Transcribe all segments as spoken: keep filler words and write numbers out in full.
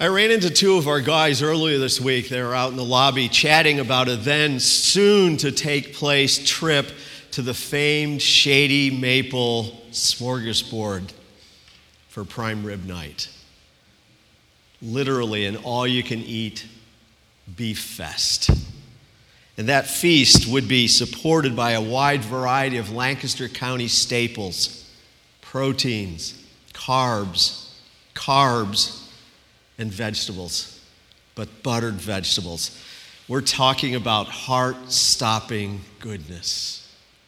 I ran into two of our guys earlier this week. They were out in the lobby chatting about a then soon to take place trip to the famed Shady Maple Smorgasbord for prime rib night. Literally an all-you-can-eat beef fest. And that feast would be supported by a wide variety of Lancaster County staples, proteins, carbs, carbs, and vegetables, but buttered vegetables. We're talking about heart-stopping goodness.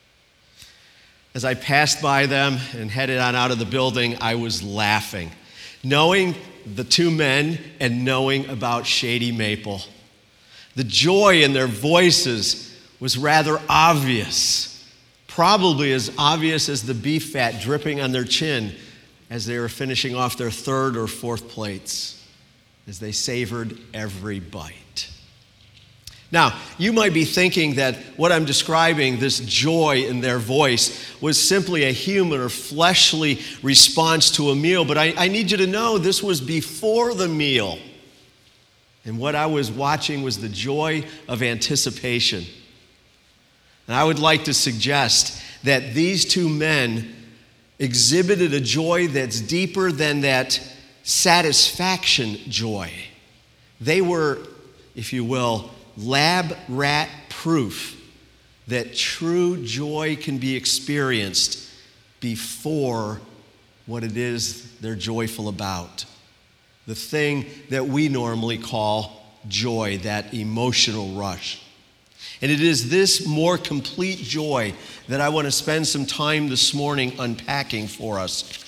As I passed by them and headed on out of the building, I was laughing, knowing the two men and knowing about Shady Maple. The joy in their voices was rather obvious, probably as obvious as the beef fat dripping on their chin as they were finishing off their third or fourth plates, as they savored every bite. Now, you might be thinking that what I'm describing, this joy in their voice, was simply a human or fleshly response to a meal, but I, I need you to know this was before the meal. And what I was watching was the joy of anticipation. And I would like to suggest that these two men exhibited a joy that's deeper than that satisfaction joy. They were, if you will, lab rat proof that true joy can be experienced before what it is they're joyful about. The thing that we normally call joy, that emotional rush. And it is this more complete joy that I want to spend some time this morning unpacking for us.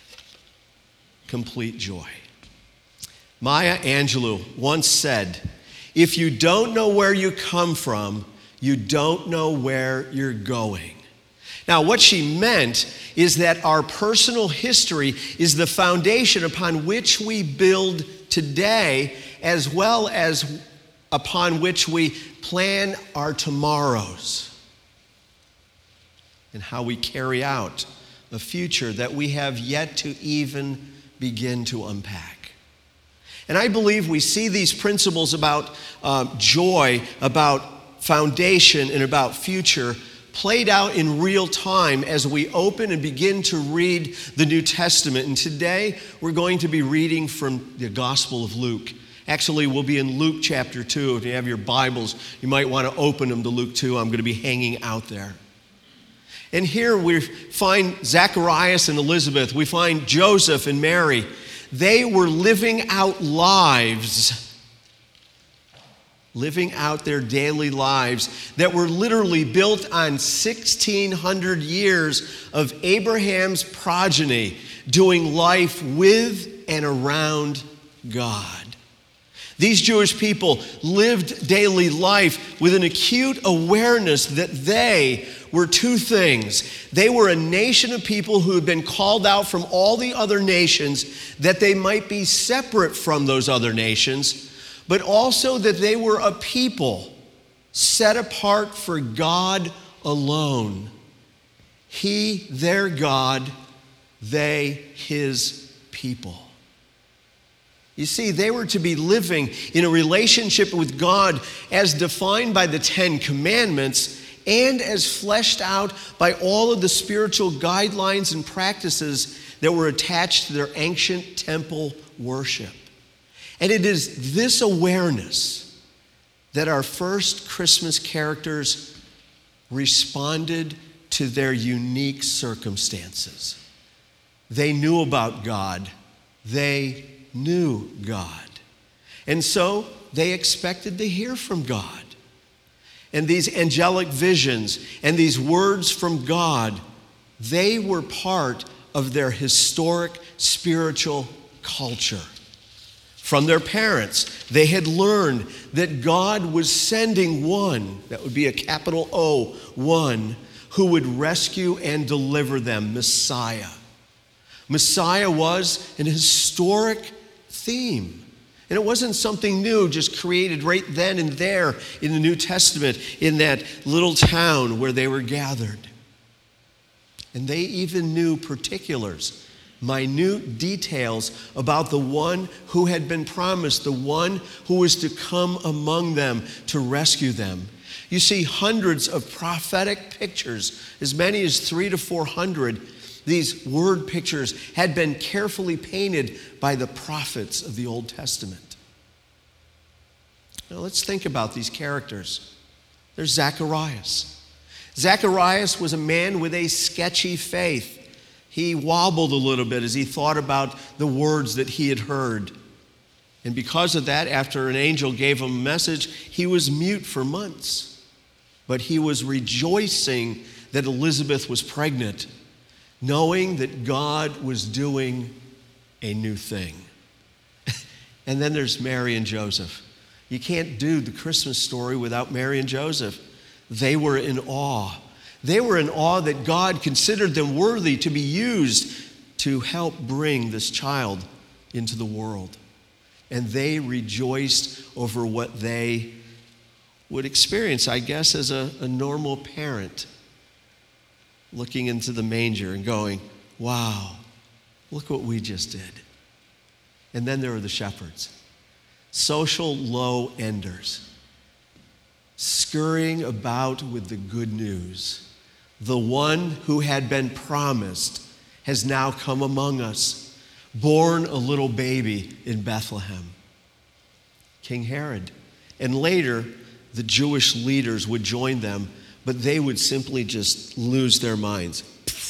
Complete joy. Maya Angelou once said, "If you don't know where you come from, you don't know where you're going." Now, what she meant is that our personal history is the foundation upon which we build today, as well as upon which we plan our tomorrows and how we carry out a future that we have yet to even begin to unpack. And I believe we see these principles about um, joy, about foundation, and about future played out in real time as we open and begin to read the New Testament. And today we're going to be reading from the Gospel of Luke. Actually, we'll be in Luke chapter two. If you have your Bibles, you might want to open them to Luke two. I'm going to be hanging out there. And here we find Zacharias and Elizabeth. We find Joseph and Mary. They were living out lives living out their daily lives that were literally built on sixteen hundred years of Abraham's progeny doing life with and around God. These Jewish people lived daily life with an acute awareness that they were two things. They were a nation of people who had been called out from all the other nations that they might be separate from those other nations, but also that they were a people set apart for God alone. He, their God, they, his people. You see, they were to be living in a relationship with God as defined by the Ten Commandments and as fleshed out by all of the spiritual guidelines and practices that were attached to their ancient temple worship. And it is this awareness that our first Christmas characters responded to their unique circumstances. They knew about God. They knew God. And so they expected to hear from God. And these angelic visions and these words from God, they were part of their historic spiritual culture. From their parents, they had learned that God was sending one, that would be a capital O, one, who would rescue and deliver them, Messiah. Messiah was an historic theme. And it wasn't something new, just created right then and there in the New Testament, in that little town where they were gathered. And they even knew particulars minute details about the one who had been promised, the one who was to come among them to rescue them. You see hundreds of prophetic pictures, as many as three to four hundred. These word pictures had been carefully painted by the prophets of the Old Testament. Now let's think about these characters. There's Zacharias. Zacharias was a man with a sketchy faith. He wobbled a little bit as he thought about the words that he had heard. And because of that, after an angel gave him a message, he was mute for months. But he was rejoicing that Elizabeth was pregnant, knowing that God was doing a new thing. And then there's Mary and Joseph. You can't do the Christmas story without Mary and Joseph. They were in awe. They were in awe that God considered them worthy to be used to help bring this child into the world. And they rejoiced over what they would experience, I guess, as a, a normal parent looking into the manger and going, wow, look what we just did. And then there were the shepherds, social low-enders, scurrying about with the good news. The one who had been promised has now come among us, born a little baby in Bethlehem. King Herod. And later, the Jewish leaders would join them, but they would simply just lose their minds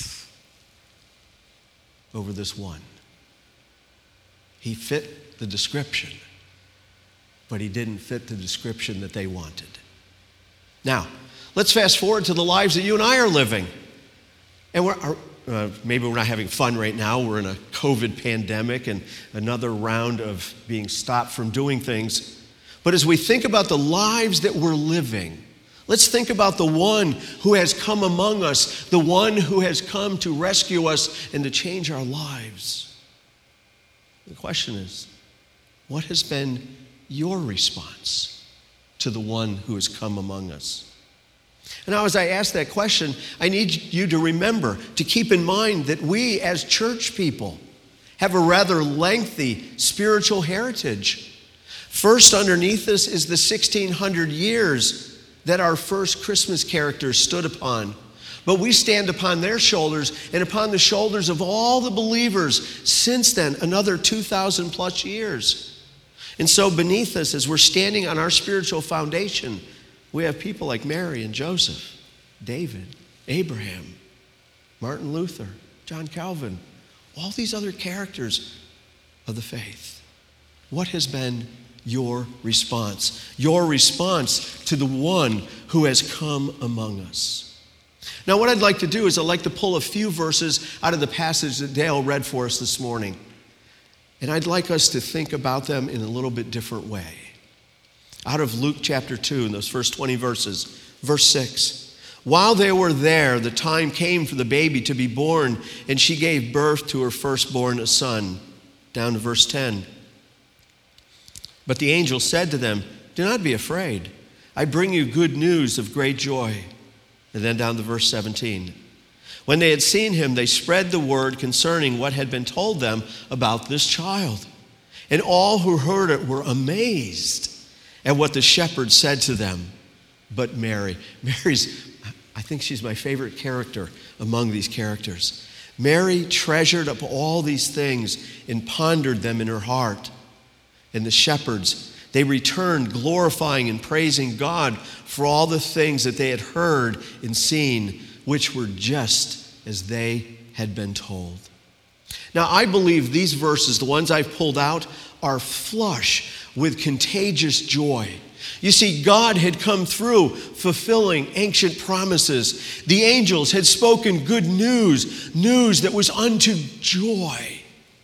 over this one. He fit the description, but he didn't fit the description that they wanted. Now, let's fast forward to the lives that you and I are living. And we're, uh, maybe we're not having fun right now. We're in a COVID pandemic and another round of being stopped from doing things. But as we think about the lives that we're living, let's think about the one who has come among us, the one who has come to rescue us and to change our lives. The question is, what has been your response to the one who has come among us? And now as I ask that question, I need you to remember, to keep in mind that we as church people have a rather lengthy spiritual heritage. First underneath us is the sixteen hundred years that our first Christmas characters stood upon. But we stand upon their shoulders and upon the shoulders of all the believers since then, another two thousand plus years. And so beneath us, as we're standing on our spiritual foundation, we have people like Mary and Joseph, David, Abraham, Martin Luther, John Calvin, all these other characters of the faith. What has been your response? Your response to the one who has come among us. Now, what I'd like to do is I'd like to pull a few verses out of the passage that Dale read for us this morning. And I'd like us to think about them in a little bit different way. Out of Luke chapter two, in those first twenty verses, verse six. While they were there, the time came for the baby to be born, and she gave birth to her firstborn, a son. Down to verse ten. But the angel said to them, "Do not be afraid. I bring you good news of great joy." And then down to verse seventeen. When they had seen him, they spread the word concerning what had been told them about this child. And all who heard it were amazed at what the shepherds said to them. But Mary, Mary's, I think she's my favorite character among these characters. Mary treasured up all these things and pondered them in her heart. And the shepherds, they returned glorifying and praising God for all the things that they had heard and seen, which were just as they had been told. Now, I believe these verses, the ones I've pulled out, are flush with contagious joy. You see, God had come through fulfilling ancient promises. The angels had spoken good news, news that was unto joy,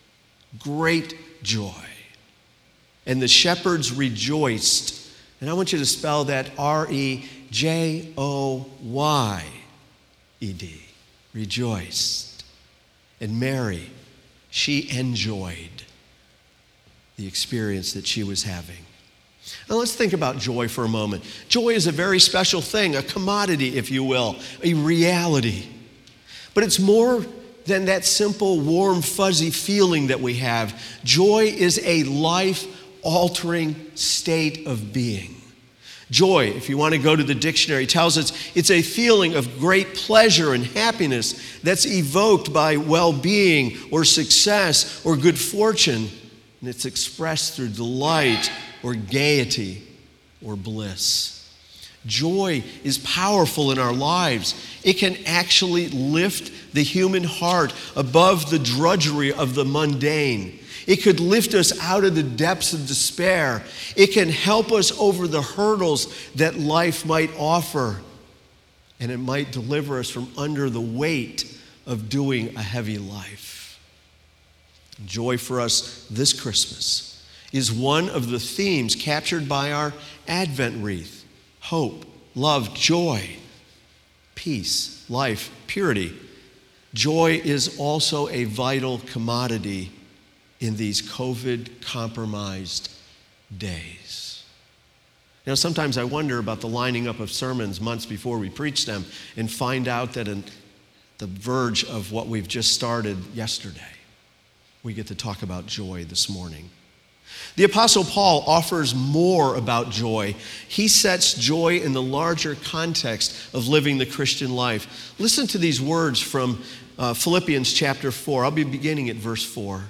great joy. And the shepherds rejoiced. And I want you to spell that R E J O Y E D. Rejoiced. And Mary, she enjoyed the experience that she was having. Now let's think about joy for a moment. Joy is a very special thing, a commodity, if you will, a reality. But it's more than that simple, warm, fuzzy feeling that we have. Joy is a life-altering state of being. Joy, if you want to go to the dictionary, tells us it's a feeling of great pleasure and happiness that's evoked by well-being or success or good fortune, and it's expressed through delight or gaiety or bliss. Joy is powerful in our lives. It can actually lift the human heart above the drudgery of the mundane. It could lift us out of the depths of despair. It can help us over the hurdles that life might offer. And it might deliver us from under the weight of doing a heavy life. Joy for us this Christmas is one of the themes captured by our Advent wreath. Hope, love, joy, peace, life, purity. Joy is also a vital commodity in these COVID-compromised days. Now, sometimes I wonder about the lining up of sermons months before we preach them and find out that in the verge of what we've just started yesterday, we get to talk about joy this morning. The Apostle Paul offers more about joy. He sets joy in the larger context of living the Christian life. Listen to these words from uh, Philippians chapter four. I'll be beginning at verse four.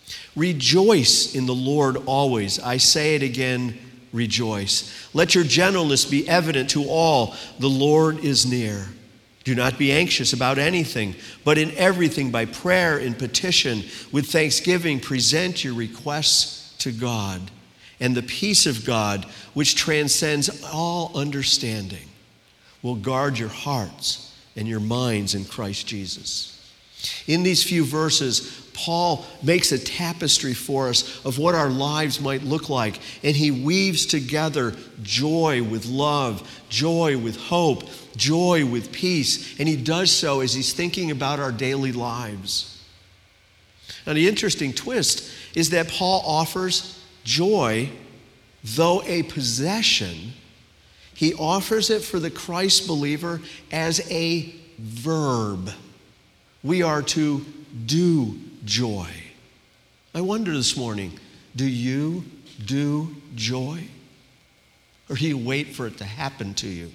Rejoice in the Lord always. I say it again, rejoice. Let your gentleness be evident to all. The Lord is near. Do not be anxious about anything, but in everything by prayer and petition, with thanksgiving, present your requests to God. And the peace of God, which transcends all understanding, will guard your hearts and your minds in Christ Jesus. In these few verses, Paul makes a tapestry for us of what our lives might look like, and he weaves together joy with love, joy with hope, joy with peace, and he does so as he's thinking about our daily lives. Now, the interesting twist is that Paul offers joy, though a possession, he offers it for the Christ believer as a verb. We are to do joy. I wonder this morning, do you do joy? Or do you wait for it to happen to you?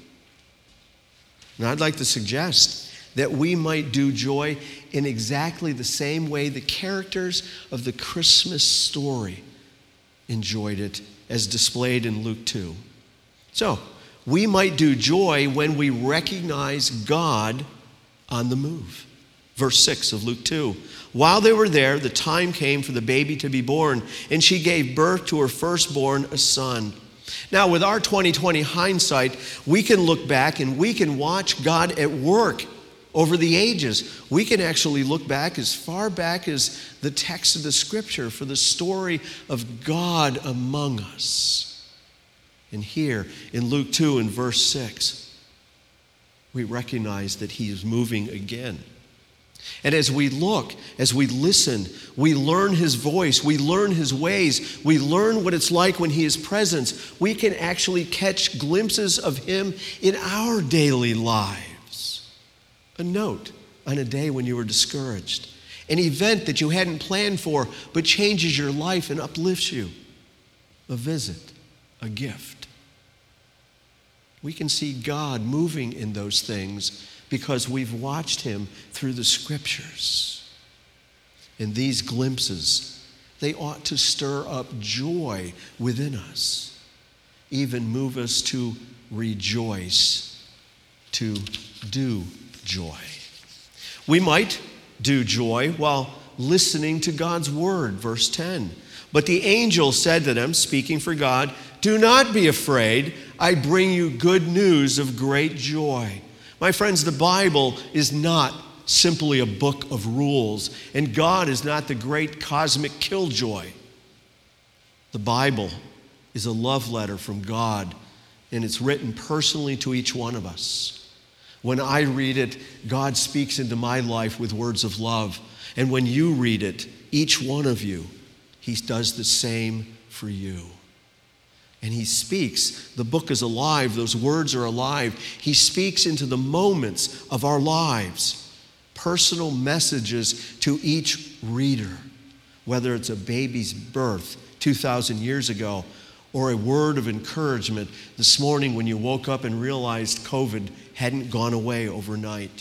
Now, I'd like to suggest that we might do joy in exactly the same way the characters of the Christmas story enjoyed it, as displayed in Luke two. So, we might do joy when we recognize God on the move. Verse six of Luke two. While they were there, the time came for the baby to be born, and she gave birth to her firstborn, a son. Now, with our twenty twenty hindsight, we can look back and we can watch God at work over the ages. We can actually look back as far back as the text of the Scripture for the story of God among us. And here in Luke two and verse six, we recognize that he is moving again. And as we look, as we listen, we learn his voice, we learn his ways, we learn what it's like when he is present. We can actually catch glimpses of him in our daily lives. A note on a day when you were discouraged, an event that you hadn't planned for but changes your life and uplifts you, a visit, a gift. We can see God moving in those things because we've watched him through the Scriptures. And these glimpses, they ought to stir up joy within us, even move us to rejoice, to do joy. We might do joy while listening to God's word, verse ten. But the angel said to them, speaking for God, "Do not be afraid. I bring you good news of great joy." My friends, the Bible is not simply a book of rules, and God is not the great cosmic killjoy. The Bible is a love letter from God, and it's written personally to each one of us. When I read it, God speaks into my life with words of love. And when you read it, each one of you, he does the same for you. And he speaks. The book is alive. Those words are alive. He speaks into the moments of our lives. personal messages to each reader, whether it's a baby's birth two thousand years ago or a word of encouragement this morning when you woke up and realized COVID hadn't gone away overnight.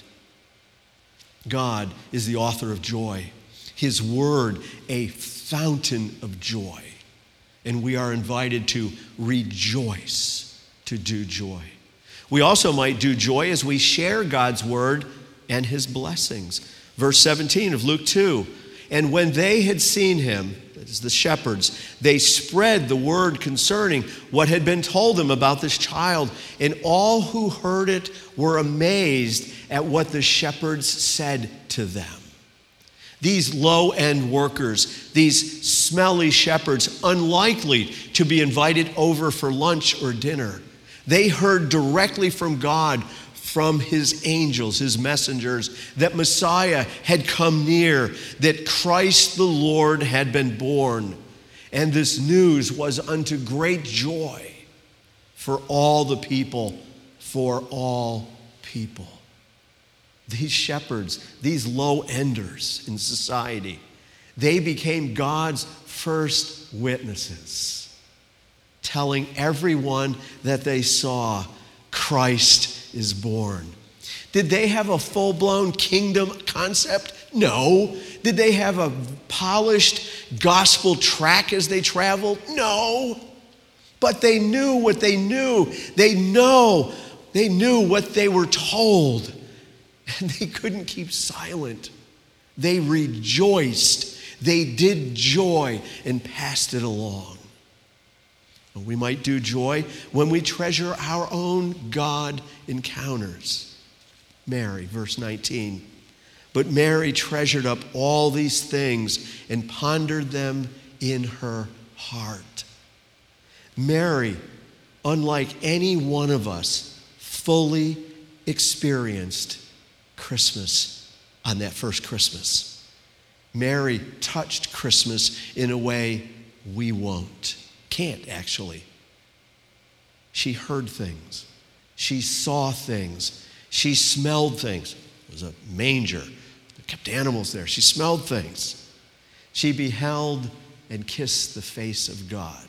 God is the author of joy. His word, a fountain of joy. And we are invited to rejoice, to do joy. We also might do joy as we share God's word and his blessings. Verse seventeen of Luke two, and when they had seen him, that is the shepherds, they spread the word concerning what had been told them about this child, and all who heard it were amazed at what the shepherds said to them. These low-end workers, these smelly shepherds, unlikely to be invited over for lunch or dinner, they heard directly from God, from his angels, his messengers, that Messiah had come near, that Christ the Lord had been born. And this news was unto great joy for all the people, for all people. These shepherds, these low-enders in society, they became God's first witnesses, telling everyone that they saw Christ is born. Did they have a full-blown kingdom concept? No. Did they have a polished gospel track as they traveled? No. But they knew what they knew. They know, they knew what they were told. And they couldn't keep silent. They rejoiced. They did joy and passed it along. We might do joy when we treasure our own God encounters. Mary, verse nineteen. But Mary treasured up all these things and pondered them in her heart. Mary, unlike any one of us, fully experienced Christmas on that first Christmas. Mary touched Christmas in a way we won't. Can't actually. She heard things. She saw things. She smelled things. It was a manger. They kept animals there. She smelled things. She beheld and kissed the face of God.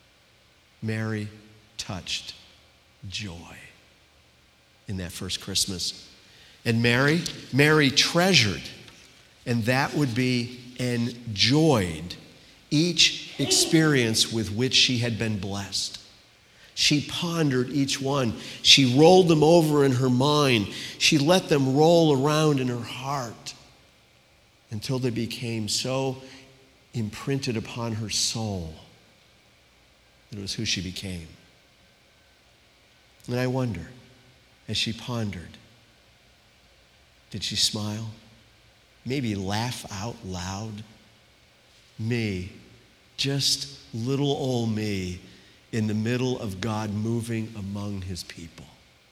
Mary touched joy in that first Christmas. And Mary, Mary treasured, and that would be enjoyed, each experience with which she had been blessed. She pondered each one. She rolled them over in her mind. She let them roll around in her heart until they became so imprinted upon her soul that it was who she became. And I wonder, as she pondered, did she smile? Maybe laugh out loud? Me, just little old me, in the middle of God moving among his people.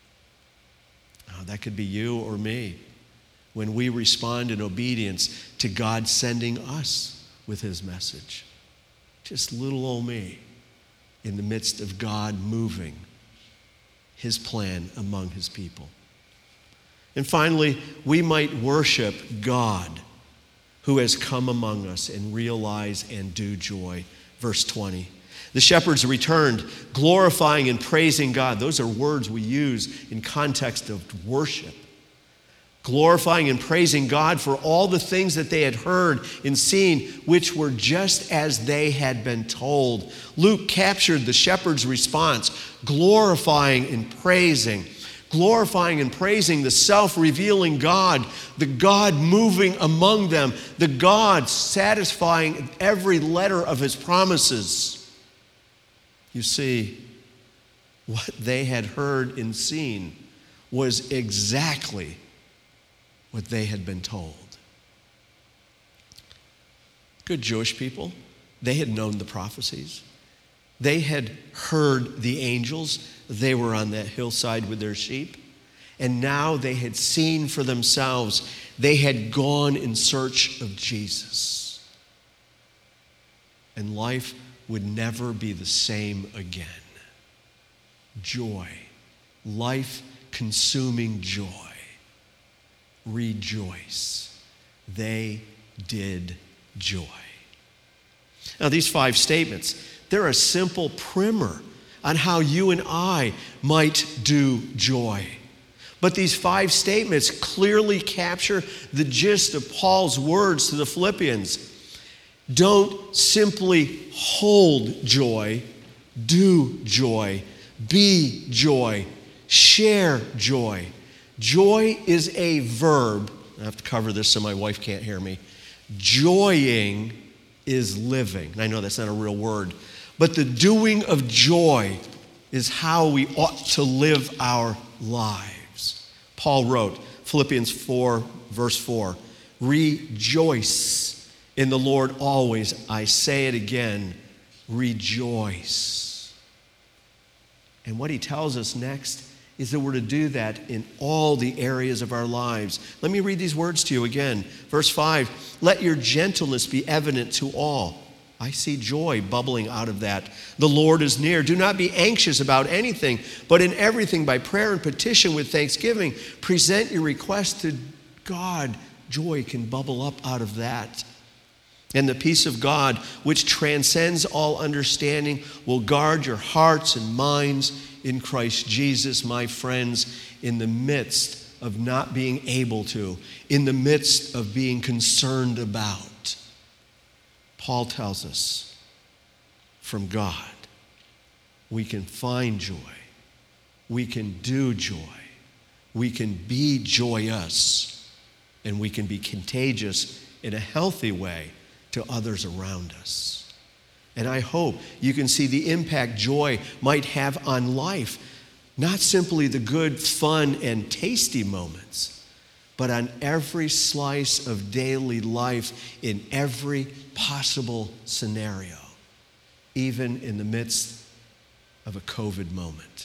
Oh, that could be you or me when we respond in obedience to God sending us with his message. Just little old me in the midst of God moving his plan among his people. And finally, we might worship God who has come among us and realize and do joy. Verse twenty. The shepherds returned, glorifying and praising God. Those are words we use in context of worship. Glorifying and praising God for all the things that they had heard and seen, which were just as they had been told. Luke captured the shepherds' response, glorifying and praising. Glorifying and praising the self-revealing God, the God moving among them, the God satisfying every letter of his promises. You see, what they had heard and seen was exactly what they had been told. Good Jewish people, they had known the prophecies. They had heard the angels. They were on that hillside with their sheep. And now they had seen for themselves. They had gone in search of Jesus. And life would never be the same again. Joy, life-consuming joy rejoice. They did joy. Now, these five statements, they're a simple primer on how you and I might do joy. But these five statements clearly capture the gist of Paul's words to the Philippians. Don't simply hold joy, do joy, be joy, share joy. Joy is a verb. I have to cover this so my wife can't hear me. Joying is living. And I know that's not a real word, but the doing of joy is how we ought to live our lives. Paul wrote, Philippians four, verse four, rejoice in the Lord always. I say it again, rejoice. And what he tells us next is that we're to do that in all the areas of our lives. Let me read these words to you again. Verse five, let your gentleness be evident to all. I see joy bubbling out of that. The Lord is near. Do not be anxious about anything, but in everything by prayer and petition with thanksgiving, present your request to God. Joy can bubble up out of that. And the peace of God, which transcends all understanding, will guard your hearts and minds in Christ Jesus, my friends, in the midst of not being able to, in the midst of being concerned about. Paul tells us, from God, we can find joy, we can do joy, we can be joyous, and we can be contagious in a healthy way to others around us. And I hope you can see the impact joy might have on life, not simply the good, fun, and tasty moments, but on every slice of daily life in every possible scenario, even in the midst of a COVID moment.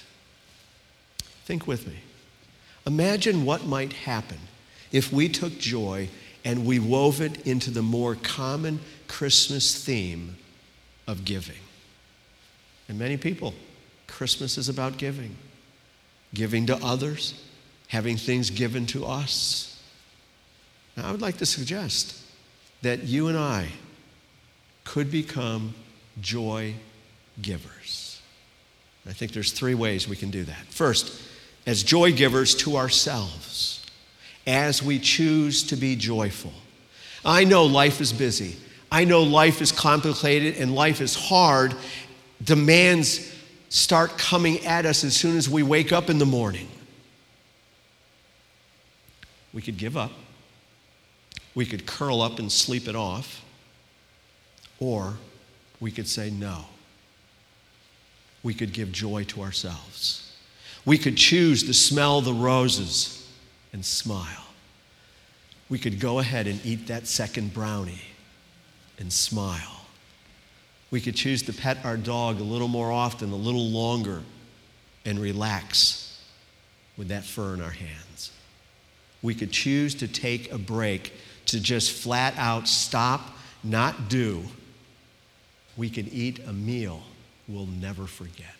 Think with me. Imagine what might happen if we took joy and we wove it into the more common Christmas theme of giving. And many people, Christmas is about giving. Giving to others, having things given to us. Now, I would like to suggest that you and I could become joy givers. I think there's three ways we can do that. First, as joy givers to ourselves, as we choose to be joyful. I know life is busy. I know life is complicated and life is hard. Demands start coming at us as soon as we wake up in the morning. We could give up. We could curl up and sleep it off. Or we could say no. We could give joy to ourselves. We could choose to smell the roses and smile. We could go ahead and eat that second brownie and smile. We could choose to pet our dog a little more often, a little longer, and relax with that fur in our hands. We could choose to take a break, to just flat out stop, not do. We could eat a meal we'll never forget.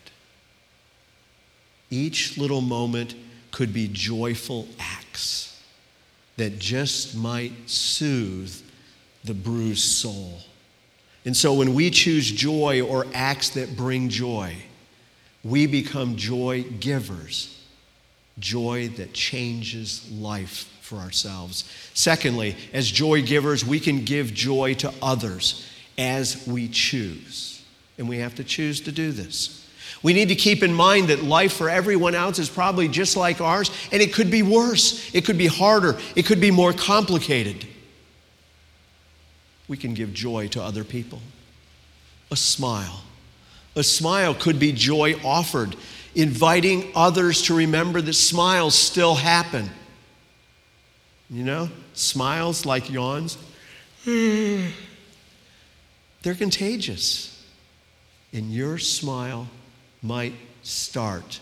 Each little moment could be joyful acts that just might soothe the bruised soul. And so when we choose joy or acts that bring joy, we become joy givers, joy that changes life for ourselves. Secondly, as joy givers, we can give joy to others as we choose. And we have to choose to do this. We need to keep in mind that life for everyone else is probably just like ours, and it could be worse. It could be harder. It could be more complicated. We can give joy to other people. A smile. A smile could be joy offered, inviting others to remember that smiles still happen. You know, smiles like yawns, they're contagious. And your smile might start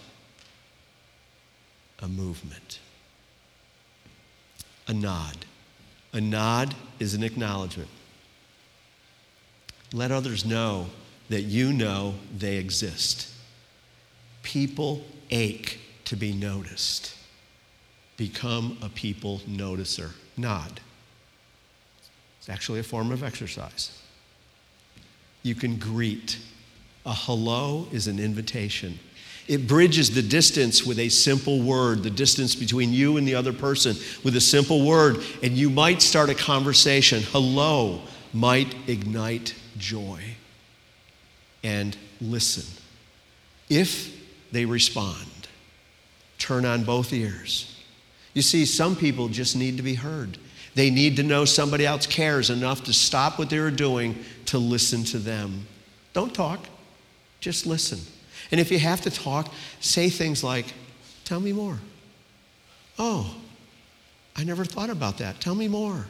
a movement. A nod. A nod is an acknowledgement. Let others know that you know they exist. People ache to be noticed. become a people noticer. Nod. It's actually a form of exercise. You can greet. A hello is an invitation. It bridges the distance with a simple word, the distance between you and the other person with a simple word, and you might start a conversation. Hello might ignite joy. And listen. If they respond, turn on both ears. You see, some people just need to be heard. They need to know somebody else cares enough to stop what they're doing to listen to them. Don't talk, just listen. And if you have to talk, say things like, tell me more. Oh, I never thought about that. Tell me more.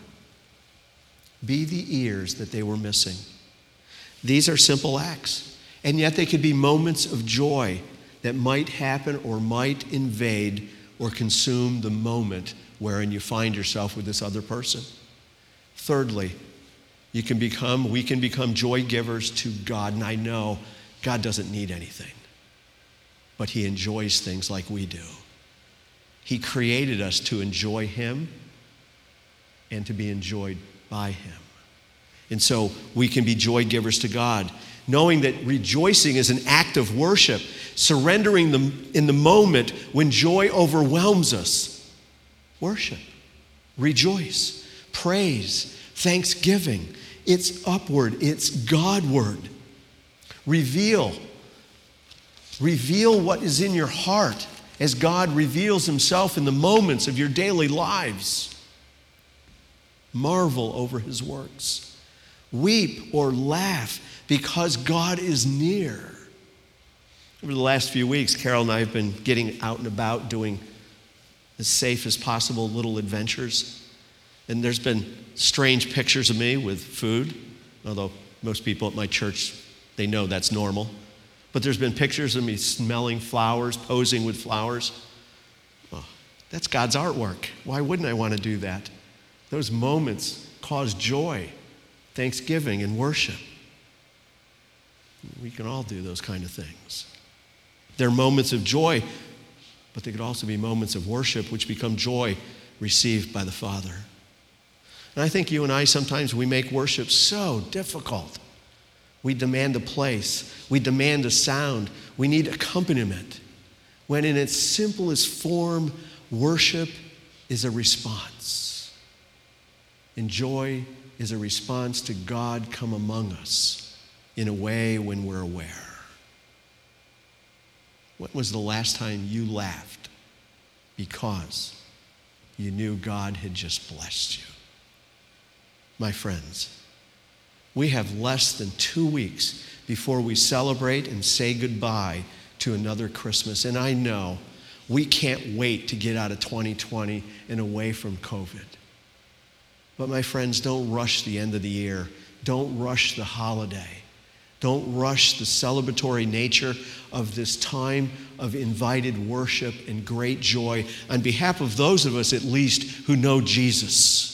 Be the ears that they were missing. These are simple acts, and yet they could be moments of joy that might happen or might invade or consume the moment wherein you find yourself with this other person. Thirdly, you can become, we can become joy givers to God. And I know God doesn't need anything, but he enjoys things like we do. He created us to enjoy him and to be enjoyed by him. And so we can be joy givers to God, knowing that rejoicing is an act of worship, surrendering them in the moment when joy overwhelms us. Worship, rejoice, praise, thanksgiving. It's upward, it's Godward. Reveal. Reveal what is in your heart as God reveals himself in the moments of your daily lives. Marvel over his works. Weep or laugh because God is near. Over the last few weeks, Carol and I have been getting out and about doing as safe as possible little adventures. And there's been strange pictures of me with food, although most people at my church, they know that's normal. But there's been pictures of me smelling flowers, posing with flowers. Well, that's God's artwork. Why wouldn't I want to do that? Those moments cause joy, thanksgiving, and worship. We can all do those kind of things. They're moments of joy, but they could also be moments of worship which become joy received by the Father. And I think you and I, sometimes we make worship so difficult. We demand a place. We demand a sound. We need accompaniment. When in its simplest form, worship is a response. And joy is a response to God come among us in a way when we're aware. When was the last time you laughed because you knew God had just blessed you? My friends, we have less than two weeks before we celebrate and say goodbye to another Christmas. And I know we can't wait to get out of twenty twenty and away from COVID. But my friends, don't rush the end of the year. Don't rush the holiday. Don't rush the celebratory nature of this time of invited worship and great joy on behalf of those of us, at least, who know Jesus.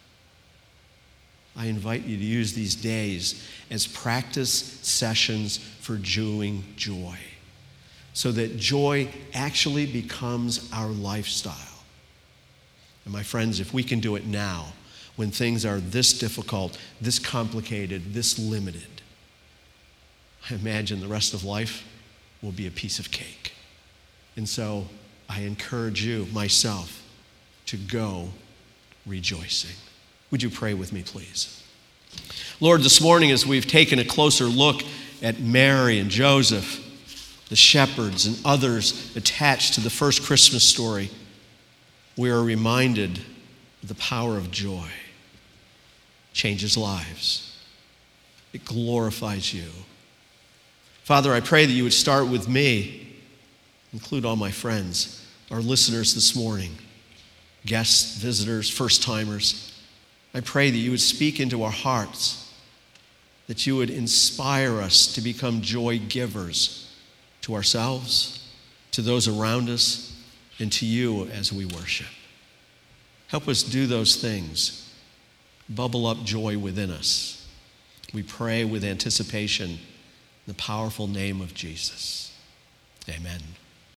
I invite you to use these days as practice sessions for doing joy, so that joy actually becomes our lifestyle. And my friends, if we can do it now, when things are this difficult, this complicated, this limited, I imagine the rest of life will be a piece of cake. And so I encourage you, myself, to go rejoicing. Would you pray with me, please? Lord, this morning as we've taken a closer look at Mary and Joseph, the shepherds and others attached to the first Christmas story, we are reminded of the power of joy. It changes lives. It glorifies you. Father, I pray that you would start with me, include all my friends, our listeners this morning, guests, visitors, first-timers. I pray that you would speak into our hearts, that you would inspire us to become joy givers to ourselves, to those around us, and to you as we worship. Help us do those things. Bubble up joy within us. We pray with anticipation in the powerful name of Jesus. Amen.